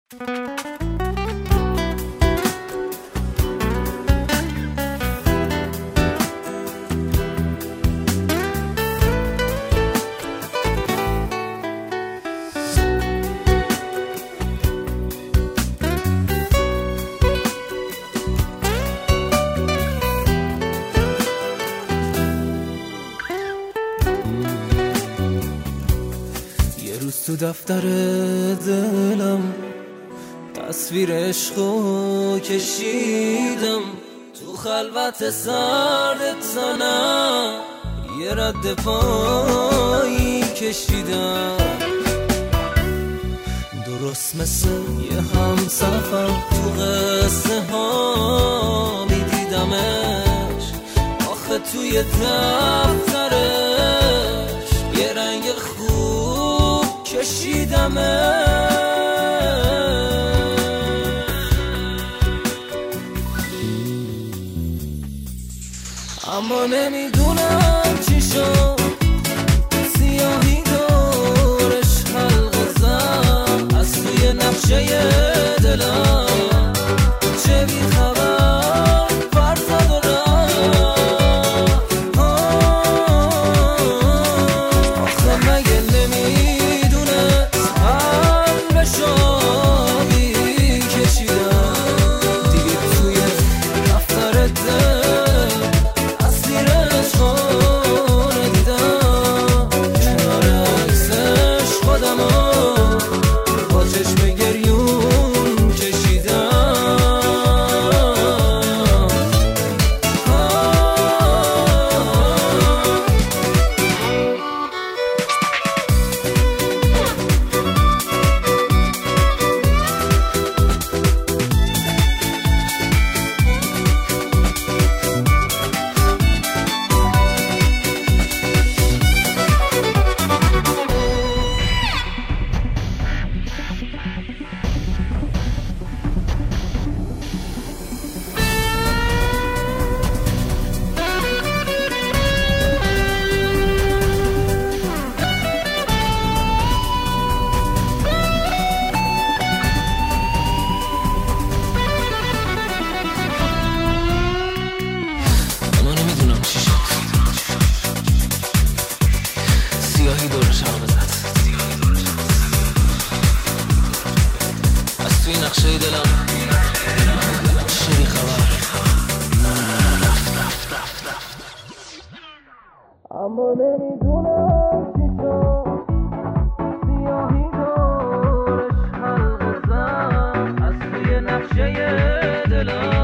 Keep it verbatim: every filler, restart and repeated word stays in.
تو دفتر دلم تصویر عشقو کشیدم، تو خلوت سردت زنم یه رد پایی کشیدم، درست مثل یه همسفر تو قصه ها میدیدمش، آخه توی دفترش یه رنگ خوب کشیدمش. اما نمیدونم چی شد، سیاهی دورش حلقه زد از توی نقشه دلم، چه بی خبر فرزد و رفت. آخه مگه نمیدونه قلبشو بی کشیدم، دیگه توی دفتر دل سیاهی دورش حلقه زد از توی نقشه دلم، چه بی خبر رفت رفت رفت رفت. اما نمیدونم چی شد، سیاهی دورش حلقه زد از توی نقشه دلم.